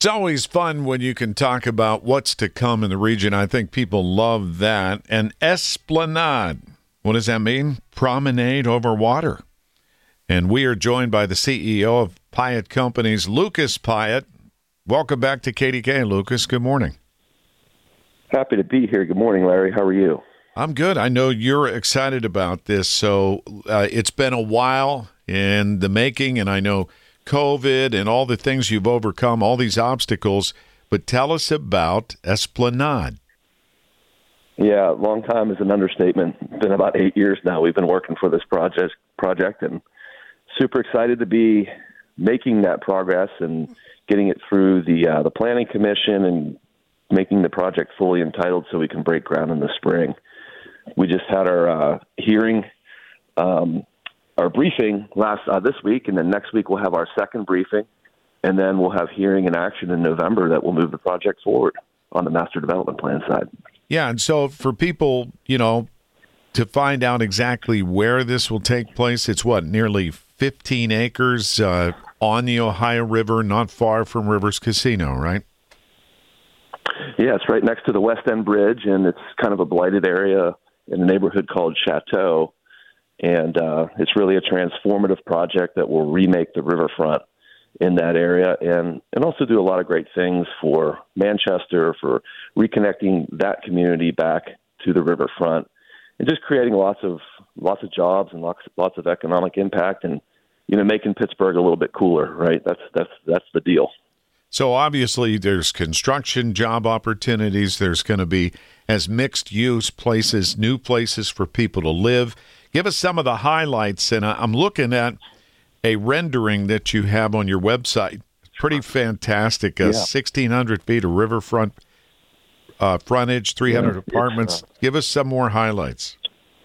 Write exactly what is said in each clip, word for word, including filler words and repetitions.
It's always fun when you can talk about what's to come in the region. I think people love that. And Esplanade, what does that mean? Promenade over water. And we are joined by the C E O of Pyatt Companies, Lucas Pyatt. Welcome back to K D K, Lucas. Good morning. Happy to be here. Good morning, Larry. How are you? I'm good. I know you're excited about this. So uh, it's been a while in the making, and I know COVID and all the things you've overcome, all these obstacles. But tell us about Esplanade. Yeah, long time is an understatement. It's been about eight years now. We've been working for this project, project, and super excited to be making that progress and getting it through the uh, the planning commission and making the project fully entitled so we can break ground in the spring. We just had our uh, hearing, um, our briefing last uh, this week, and then next week we'll have our second briefing, and then we'll have hearing and action in November that will move the project forward on the master development plan side. Yeah, and so for people, you know, to find out exactly where this will take place, it's what, nearly fifteen acres uh, on the Ohio River, not far from Rivers Casino, right? Yeah, it's right next to the West End Bridge, and it's kind of a blighted area in a neighborhood called Chateau. And uh, it's really a transformative project that will remake the riverfront in that area and, and also do a lot of great things for Manchester, for reconnecting that community back to the riverfront, and just creating lots of lots of jobs and lots lots of economic impact, and you know making Pittsburgh a little bit cooler. Right? That's that's that's the deal. So obviously there's construction job opportunities. There's going to be as mixed use places, new places for people to live. Give us some of the highlights. And I'm looking at a rendering that you have on your website. Pretty fantastic. Uh, yeah. sixteen hundred feet of riverfront uh, frontage, three hundred yeah, apartments. Uh, Give us some more highlights.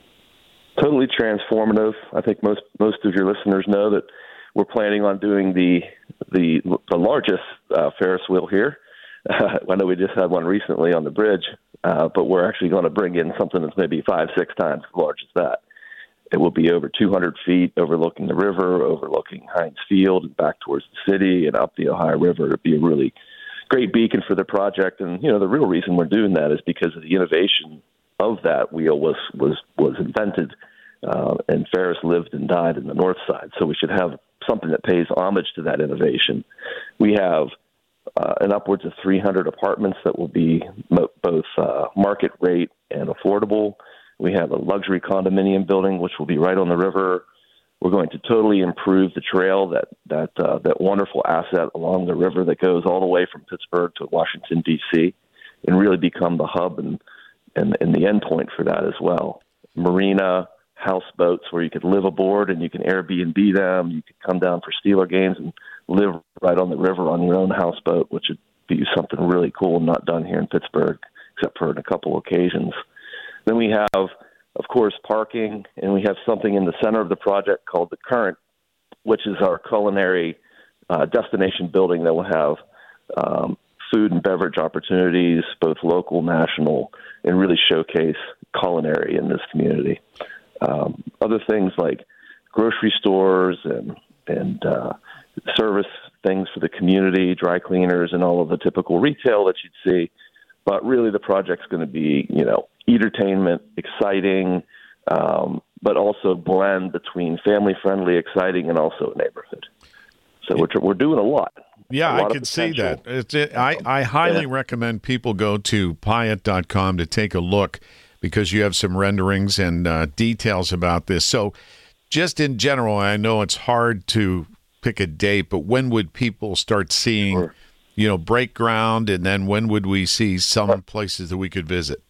Totally transformative. I think most most of your listeners know that we're planning on doing the the the largest uh, Ferris wheel here. Uh, I know we just had one recently on the bridge, uh, but we're actually going to bring in something that's maybe five, six times as large as that. It will be over two hundred feet, overlooking the river, overlooking Heinz Field, and back towards the city and up the Ohio River. It'll be a really great beacon for the project. And you know, the real reason we're doing that is because of the innovation of that wheel was was was invented, uh, and Ferris lived and died in the north side. So we should have something that pays homage to that innovation. We have uh, an upwards of three hundred apartments that will be mo- both uh, market rate and affordable. We have a luxury condominium building, which will be right on the river. We're going to totally improve the trail, that that uh, that wonderful asset along the river that goes all the way from Pittsburgh to Washington, D C, and really become the hub and, and, and the endpoint for that as well. Marina, houseboats where you could live aboard and you can Airbnb them. You could come down for Steeler games and live right on the river on your own houseboat, which would be something really cool, not done here in Pittsburgh, except for in a couple occasions. Then we have, of course, parking, and we have something in the center of the project called the Current, which is our culinary uh, destination building that will have um, food and beverage opportunities, both local, national, and really showcase culinary in this community. Um, other things like grocery stores and and uh, service things for the community, dry cleaners, and all of the typical retail that you'd see. But really, the project's going to be, you know, entertainment, exciting, um, but also blend between family-friendly, exciting, and also a neighborhood. So we're we're doing a lot. Yeah, a lot I can see that. It's it, I I highly yeah. recommend people go to Pyatt dot com to take a look, because you have some renderings and uh, details about this. So just in general, I know it's hard to pick a date, but when would people start seeing, sure. you know, break ground, and then when would we see some places that we could visit?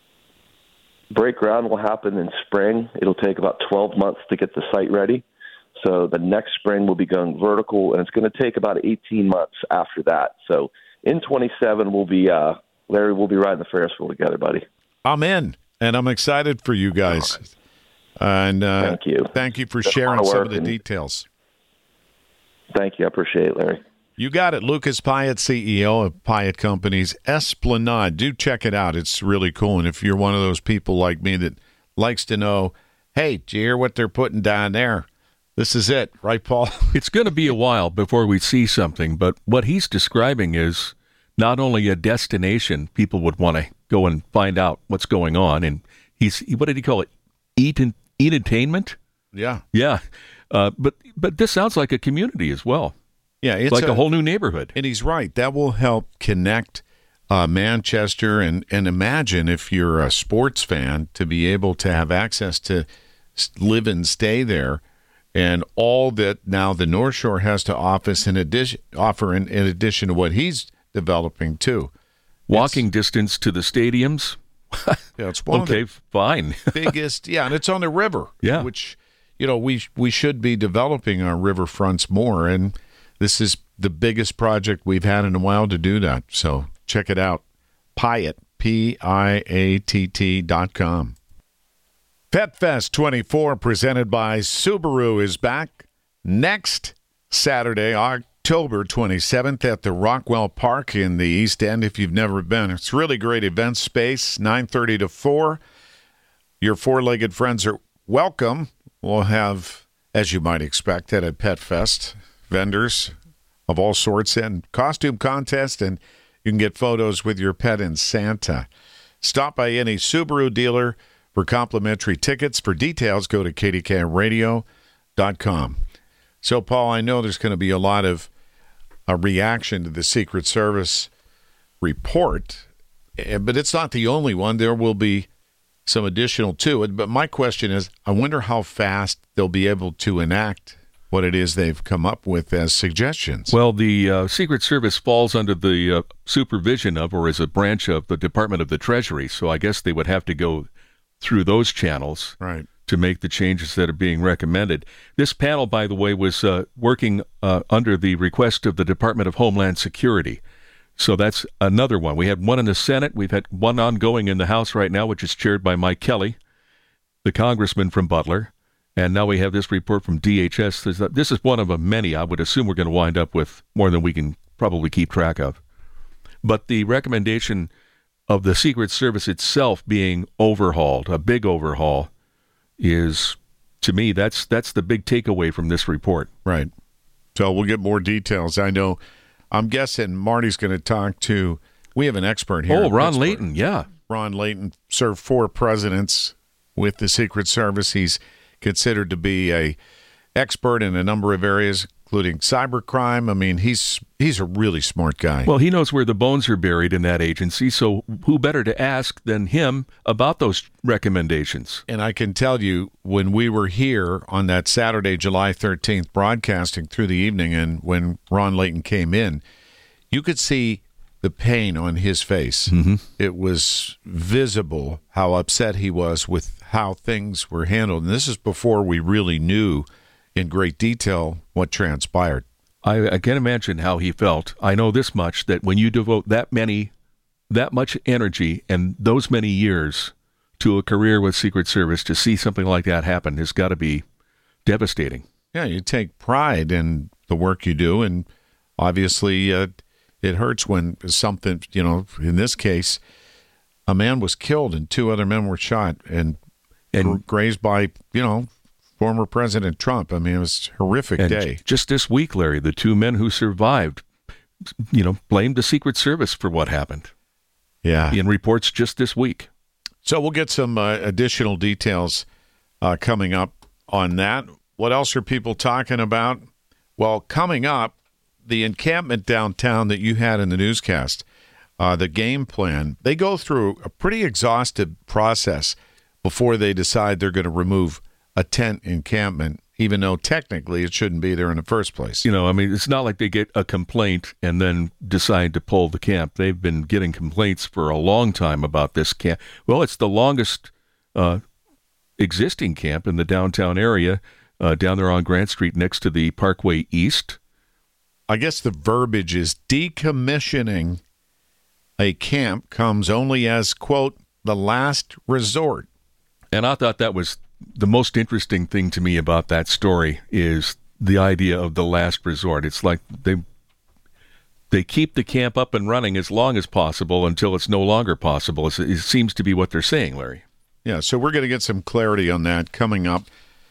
Break ground will happen in spring. It'll take about twelve months to get the site ready. So the next spring we'll be going vertical, and it's going to take about eighteen months after that. So in twenty-seven, we'll be, uh, Larry, we'll be riding the Ferris wheel together, buddy. I'm in. And I'm excited for you guys. Right. And uh, thank you. Thank you for That's sharing some of the and, details. Thank you. I appreciate it, Larry. You got it. Lucas Pyatt, C E O of Pyatt Companies, Esplanade. Do check it out. It's really cool. And if you're one of those people like me that likes to know, hey, did you hear what they're putting down there? This is it, right, Paul? It's going to be a while before we see something, but what he's describing is not only a destination people would want to go and find out what's going on, and he's, what did he call it? Eat and eat entertainment? Yeah. Yeah. Uh, but but this sounds like a community as well. Yeah, it's like a, a whole new neighborhood. And he's right. That will help connect uh, Manchester, and, and imagine if you're a sports fan to be able to have access to live and stay there, and all that now the North Shore has to office in addition, offer in, in addition to what he's developing too. Walking it's, distance to the stadiums. Yeah, it's one okay, of the fine. biggest. Yeah, and it's on the river. Yeah, which you know we we should be developing our riverfronts more, and this is the biggest project we've had in a while to do that. So check it out, Piatt, P I A T T dot com. Pet Fest twenty-four, presented by Subaru, is back next Saturday, October twenty-seventh, at the Rockwell Park in the East End. If you've never been, it's really great event space, nine thirty to four. Your four-legged friends are welcome. We'll have, as you might expect at a Pet Fest, vendors of all sorts and costume contest, and you can get photos with your pet and Santa. Stop by any Subaru dealer for complimentary tickets. For details, go to K D K radio dot com. So, Paul, I know there's going to be a lot of a reaction to the Secret Service report, but it's not the only one. There will be some additional to it. But my question is, I wonder how fast they'll be able to enact what it is they've come up with as suggestions. Well, the uh, Secret Service falls under the uh, supervision of, or is a branch of, the Department of the Treasury, so I guess they would have to go through those channels right. to make the changes that are being recommended. This panel, by the way, was uh, working uh, under the request of the Department of Homeland Security. So that's another one. We had one in the Senate. We've had one ongoing in the House right now, which is chaired by Mike Kelly, the congressman from Butler. And now we have this report from D H S. This is one of a many. I would assume we're going to wind up with more than we can probably keep track of. But the recommendation of the Secret Service itself being overhauled, a big overhaul, is, to me, that's that's the big takeaway from this report. Right. So we'll get more details. I know, I'm guessing Marty's going to talk to, we have an expert here. Oh, Ron Layton, yeah. Ron Layton served four presidents with the Secret Service. He's considered to be a expert in a number of areas, including cybercrime. I mean, he's he's a really smart guy. Well, he knows where the bones are buried in that agency, so who better to ask than him about those recommendations? And I can tell you, when we were here on that Saturday, July thirteenth, broadcasting through the evening, and when Ron Layton came in, you could see the pain on his face. Mm-hmm. It was visible how upset he was with how things were handled. And this is before we really knew in great detail what transpired. I, I can imagine how he felt. I know this much, that when you devote that many, that much energy and those many years to a career with Secret Service, to see something like that happen has got to be devastating. Yeah, you take pride in the work you do, and obviously uh, it hurts when something, you know, in this case, a man was killed and two other men were shot and, and grazed by, you know, former President Trump. I mean, it was a horrific and day. Just this week, Larry, the two men who survived, you know, blamed the Secret Service for what happened. Yeah. In reports just this week. So we'll get some uh, additional details uh, coming up on that. What else are people talking about? Well, coming up, the encampment downtown that you had in the newscast, uh, the game plan, they go through a pretty exhaustive process before they decide they're going to remove a tent encampment, even though technically it shouldn't be there in the first place. You know, I mean, it's not like they get a complaint and then decide to pull the camp. They've been getting complaints for a long time about this camp. Well, it's the longest uh, existing camp in the downtown area, uh, down there on Grant Street next to the Parkway East. I guess the verbiage is decommissioning a camp comes only as, quote, the last resort. And I thought that was the most interesting thing to me about that story, is the idea of the last resort. It's like they they keep the camp up and running as long as possible until it's no longer possible. It's, it seems to be what they're saying, Larry. Yeah, so we're going to get some clarity on that coming up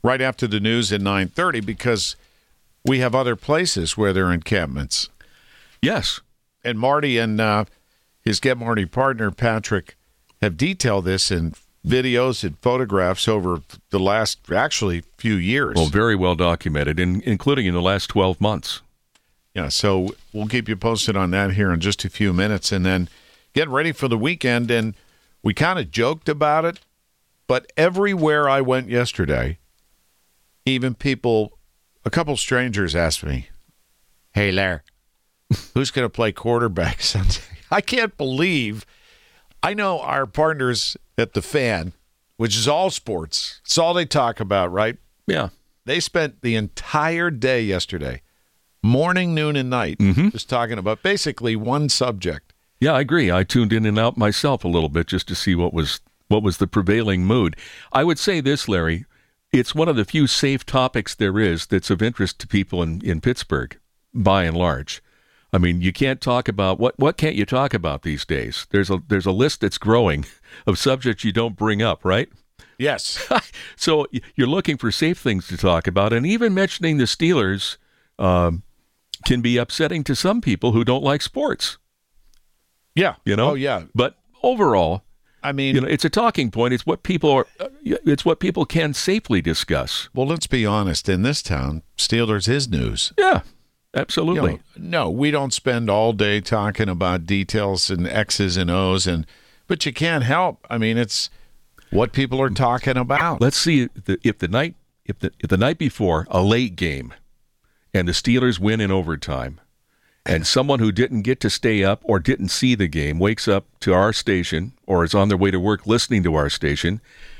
right after the news at nine thirty because we have other places where there are encampments. Yes. And Marty and uh, his Get Marty partner, Patrick, have detailed this in videos and photographs over the last, actually, few years. Well, very well documented, in, including in the last twelve months. Yeah, so we'll keep you posted on that here in just a few minutes. And then get ready for the weekend. And we kind of joked about it, but everywhere I went yesterday, even people... A couple strangers asked me, "Hey, Larry, who's going to play quarterback Sunday?" I can't believe. I know our partners at The Fan, which is all sports. It's all they talk about, right? Yeah. They spent the entire day yesterday, morning, noon, and night, mm-hmm. just talking about basically one subject. Yeah, I agree. I tuned in and out myself a little bit just to see what was what was the prevailing mood. I would say this, Larry. It's one of the few safe topics there is that's of interest to people in, in Pittsburgh, by and large. I mean, you can't talk about what what can't you talk about these days? There's a there's a list that's growing of subjects you don't bring up, right? Yes. So you're looking for safe things to talk about, and even mentioning the Steelers um, can be upsetting to some people who don't like sports. Yeah. You know. Oh yeah. But overall, I mean, you know, it's a talking point. It's what people are. It's what people can safely discuss. Well, let's be honest. In this town, Steelers is news. Yeah, absolutely. You know, no, we don't spend all day talking about details and X's and O's, and but you can't help. I mean, it's what people are talking about. Let's see if the, if the night if the if the night before a late game, and the Steelers win in overtime. And someone who didn't get to stay up or didn't see the game wakes up to our station or is on their way to work listening to our station,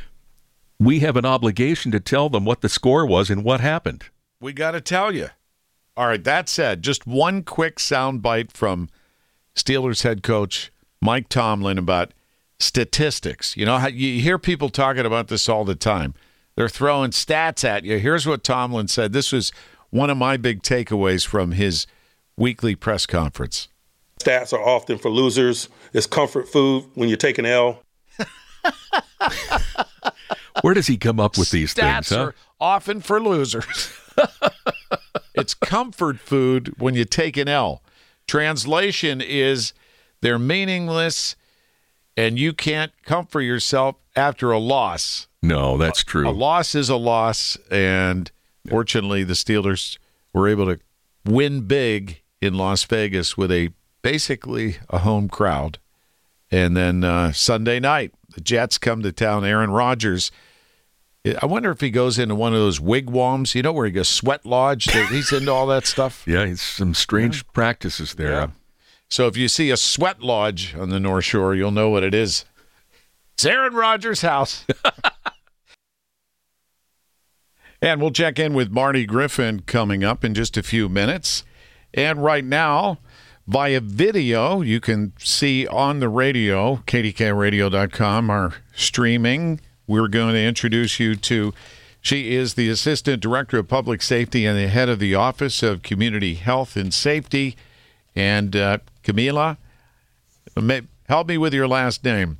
we have an obligation to tell them what the score was and what happened. We got to tell you. All right, that said, just one quick soundbite from Steelers head coach Mike Tomlin about statistics. You know, how you hear people talking about this all the time. They're throwing stats at you. Here's what Tomlin said. This was one of my big takeaways from his weekly press conference. Stats are often for losers. It's comfort food when you take an L. Where does he come up with these Stats things? Huh? are often for losers. It's comfort food when you take an L. Translation is they're meaningless and you can't comfort yourself after a loss. No, that's true. A, a loss is a loss, and fortunately the Steelers were able to win big in Las Vegas with a basically a home crowd. And then uh, Sunday night, the Jets come to town. Aaron Rodgers, I wonder if he goes into one of those wigwams, you know, where he goes sweat lodge. He's into all that stuff. Yeah, it's some strange yeah. practices there. Yeah. So if you see a sweat lodge on the North Shore, you'll know what it is. It's Aaron Rodgers' house. And we'll check in with Marty Griffin coming up in just a few minutes. And right now, via video, you can see on the radio, K D K radio dot com, our streaming. We're going to introduce you to, she is the Assistant Director of Public Safety and the head of the Office of Community Health and Safety. And uh, Camila, help me with your last name.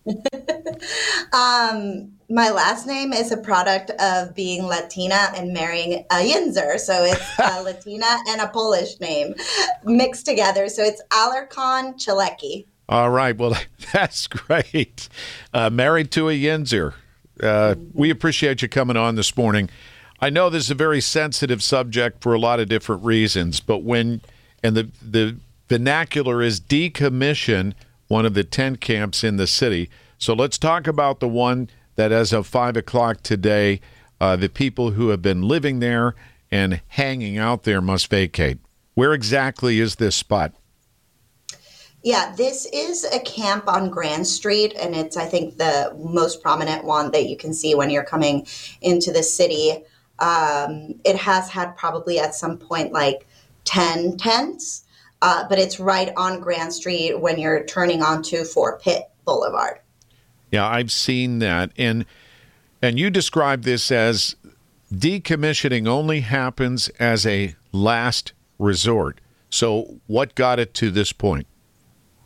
um, my last name is a product of being Latina and marrying a Yinzer. So it's a Latina and a Polish name mixed together. So it's Alarcon Chalecki. All right. Well, that's great. Uh, married to a Yinzer. Uh, we appreciate you coming on this morning. I know this is a very sensitive subject for a lot of different reasons, but when, and the, the vernacular is decommission one of the tent camps in the city. So let's talk about the one that as of five o'clock today, uh, the people who have been living there and hanging out there must vacate. Where exactly is this spot? Yeah, this is a camp on Grand Street, and it's, I think, the most prominent one that you can see when you're coming into the city. Um, it has had probably at some point like ten tents, uh, but it's right on Grand Street when you're turning onto Fort Pitt Boulevard. Yeah, I've seen that. And and you describe this as decommissioning only happens as a last resort. So what got it to this point?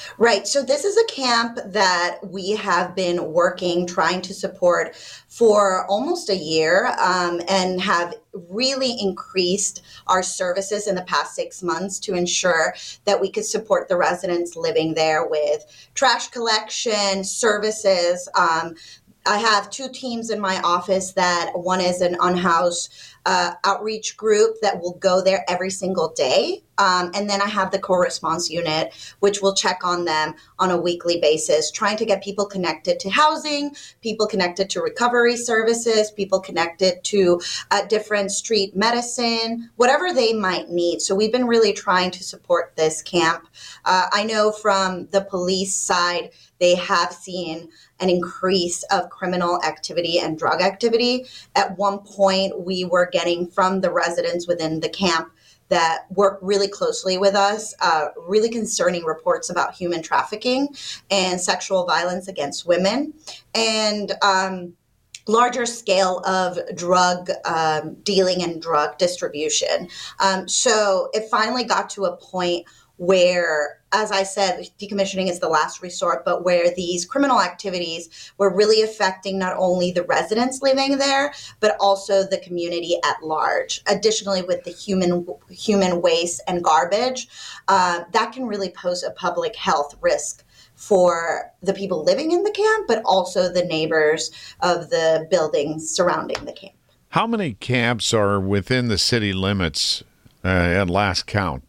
Right. So this is a camp that we have been working, trying to support for almost a year, um, and have really increased our services in the past six months to ensure that we could support the residents living there with trash collection, services. Um, I have two teams in my office that one is an unhoused uh, outreach group that will go there every single day. Um, and then I have the co-response unit, which will check on them on a weekly basis, trying to get people connected to housing, people connected to recovery services, people connected to uh, different street medicine, whatever they might need. So we've been really trying to support this camp. Uh, I know from the police side, they have seen an increase of criminal activity and drug activity. At one point, we were getting from the residents within the camp that work really closely with us, uh, really concerning reports about human trafficking and sexual violence against women, and um, larger scale of drug um, dealing and drug distribution. Um, so it finally got to a point where, as I said, decommissioning is the last resort, but where these criminal activities were really affecting not only the residents living there, but also the community at large. Additionally, with the human human waste and garbage, uh, that can really pose a public health risk for the people living in the camp, but also the neighbors of the buildings surrounding the camp. How many camps are within the city limits uh, at last count?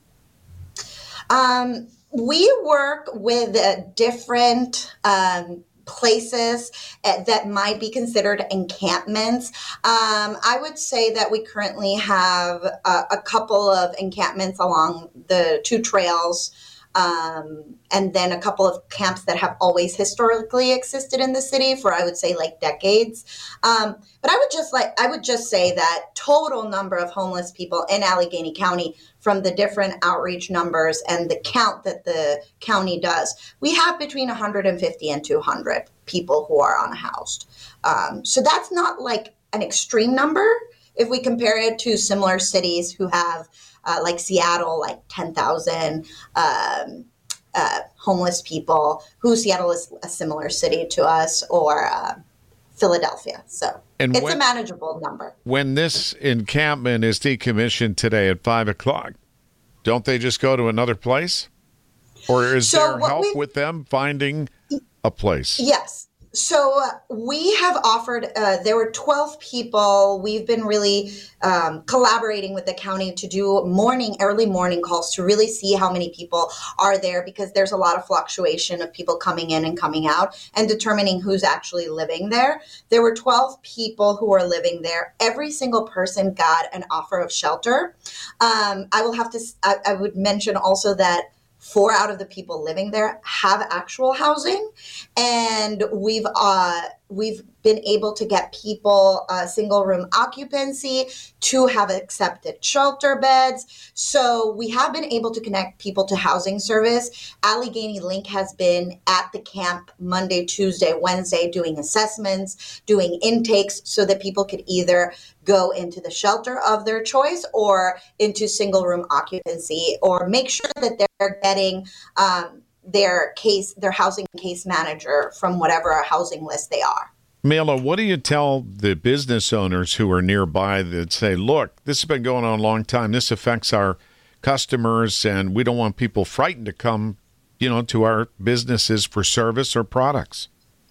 Um, we work with uh, different um, places uh, that might be considered encampments. Um, I would say that we currently have a, a couple of encampments along the two trails, um, and then a couple of camps that have always historically existed in the city for, I would say, like decades. Um, but I would just like I would just say that total number of homeless people in Allegheny County, from the different outreach numbers and the count that the county does, we have between one hundred fifty and two hundred people who are unhoused. Um, so that's not like an extreme number if we compare it to similar cities who have, uh, like Seattle, like ten thousand um, uh, homeless people, who Seattle is a similar city to us, or uh, Philadelphia. So and it's when, a manageable number. When this encampment is decommissioned today at five o'clock, don't they just go to another place? Or is so there help with them finding a place? Yes. So uh, we have offered, uh, there were twelve people. We've been really um, collaborating with the county to do morning, early morning calls to really see how many people are there, because there's a lot of fluctuation of people coming in and coming out, and determining who's actually living there. There were twelve people who were living there. Every single person got an offer of shelter. Um, I will have to, I, I would mention also that four out of the people living there have actual housing, and we've uh, we've been able to get people uh, single room occupancy to have accepted shelter beds. So we have been able to connect people to housing service. Allegheny Link has been at the camp Monday, Tuesday, Wednesday, doing assessments, doing intakes, so that people could either go into the shelter of their choice or into single room occupancy, or make sure that they're getting um, their case, their housing case manager from whatever housing list they are. Mela, what do you tell the business owners who are nearby that say, look, this has been going on a long time, this affects our customers, and we don't want people frightened to come, you know, to our businesses for service or products?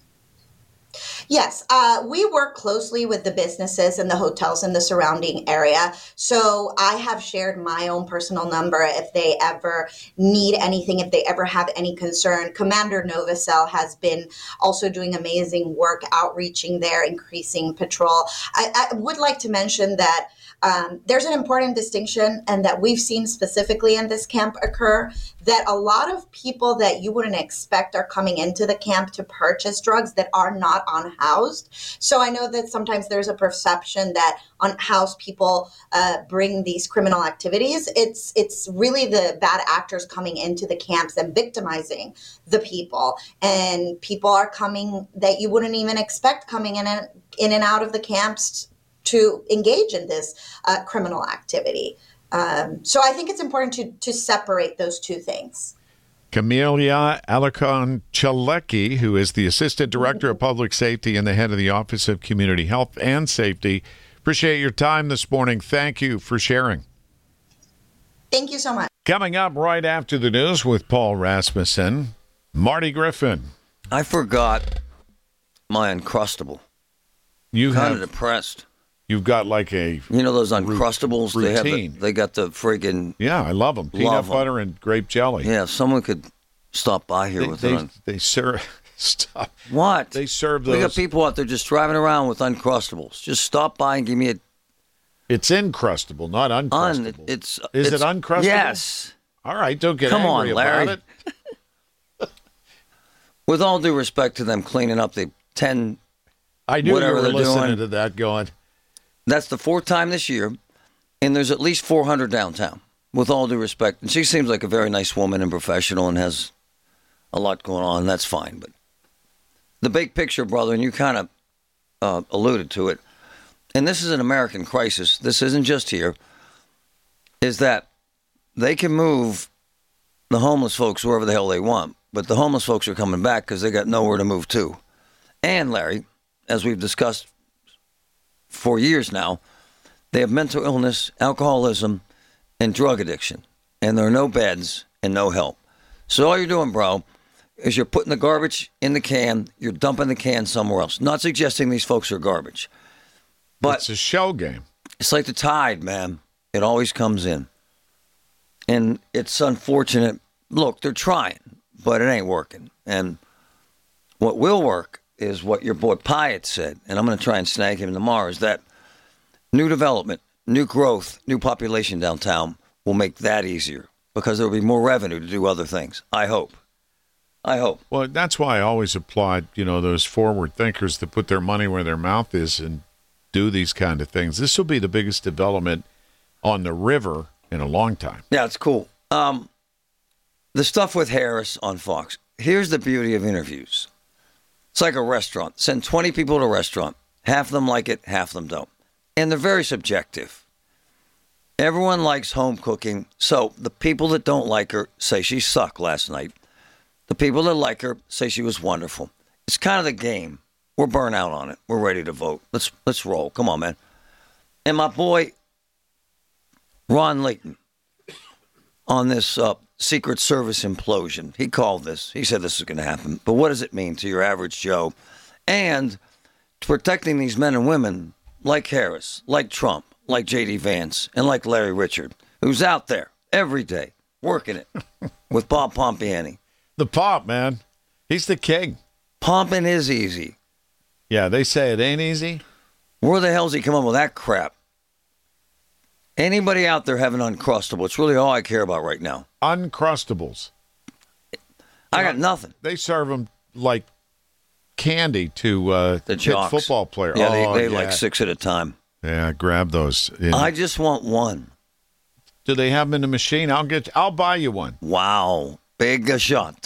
Yes, uh, we work closely with the businesses and the hotels in the surrounding area. So I have shared my own personal number if they ever need anything, if they ever have any concern. Commander Novacell has been also doing amazing work outreaching there, increasing patrol. I, I would like to mention that Um, there's an important distinction, and that we've seen specifically in this camp occur, that a lot of people that you wouldn't expect are coming into the camp to purchase drugs that are not unhoused. So I know that sometimes there's a perception that unhoused people uh, bring these criminal activities. It's it's really the bad actors coming into the camps and victimizing the people. And people are coming that you wouldn't even expect coming in and, in and out of the camps to engage in this uh, criminal activity. Um, so I think it's important to to separate those two things. Camelia Alarcon-Chalecki, who is the Assistant Director of Public Safety and the head of the Office of Community Health and Safety. Appreciate your time this morning. Thank you for sharing. Thank you so much. Coming up right after the news with Paul Rasmussen, Marty Griffin. I forgot my Uncrustable. You kind have, of depressed. You've got like a You know those Uncrustables? routine. They have the, they got the friggin' Yeah, I love them. Peanut Love 'em. butter and grape jelly. Yeah, if someone could stop by here They, with they, it. they serve stop. What? They serve We got those. people out there just driving around with Uncrustables. Just stop by and give me a It's Uncrustable, not un. Uncrustable. It's Is it's, it Uncrustable? Yes. All right, don't get Come angry on, Larry. about it. With all due respect to them cleaning up the ten, I knew Whatever you were they're listening doing. to that going. that's the fourth time this year, and there's at least four hundred downtown. With all due respect, and she seems like a very nice woman and professional and has a lot going on. That's fine, but the big picture, brother, and you kind of uh, alluded to it, and this is an American crisis. This isn't just here. Is that they can move the homeless folks wherever the hell they want, but the homeless folks are coming back because they got nowhere to move to. And Larry, as we've discussed for years now, they have mental illness, alcoholism, and drug addiction, and there are no beds and no help. So all you're doing, bro, is you're putting the garbage in the can, you're dumping the can somewhere else. Not suggesting these folks are garbage, but It's a show game. it's like the tide, man. It always comes in. And it's unfortunate. Look, they're trying, but it ain't working. And what will work is what your boy Pyatt said, and I'm going to try and snag him tomorrow, is that new development, new growth, new population downtown will make that easier because there will be more revenue to do other things. I hope. I hope. Well, that's why I always applaud, you know, those forward thinkers that put their money where their mouth is and do these kind of things. This will be the biggest development on the river in a long time. Yeah, it's cool. Um, the stuff with Harris on Fox. Here's the beauty of interviews. It's like a restaurant. Send twenty people to a restaurant. Half of them like it, half of them don't. And they're very subjective. Everyone likes home cooking. So the people that don't like her say she sucked last night. The people that like her say she was wonderful. It's kind of the game. We're burnt out on it. We're ready to vote. Let's let's roll. Come on, man. And my boy, Ron Layton, on this uh, Secret Service implosion. He called this. He said this is going to happen. But what does it mean to your average Joe? And protecting these men and women like Harris, like Trump, like J D Vance, and like Larry Richard, who's out there every day working it with Bob Pompiani. The Pop, man. He's the king. Pomping is easy. Yeah, they say it ain't easy. Where the hell's he come up with that crap? Anybody out there having Uncrustable? It's really all I care about right now. Uncrustables. I got nothing. They serve them like candy to uh, The hit jocks. football players. Yeah, they, oh, they yeah. like six at a time. Yeah, grab those. In- I just want one. Do they have them in the machine? I'll get. I'll buy you one. Wow. Big shot.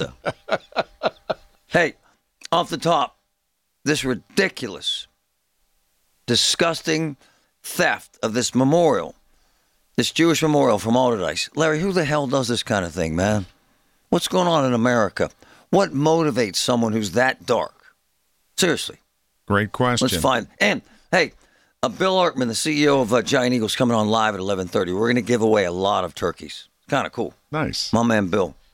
Hey, off the top, this ridiculous, disgusting theft of this memorial, this Jewish memorial from Alderdice. Larry, who the hell does this kind of thing, man? What's going on in America? What motivates someone who's that dark? Seriously. Great question. Let's find. And, hey, uh, Bill Arkman, the C E O of uh, Giant Eagles, coming on live at eleven thirty. We're going to give away a lot of turkeys. Kind of cool. Nice. My man Bill.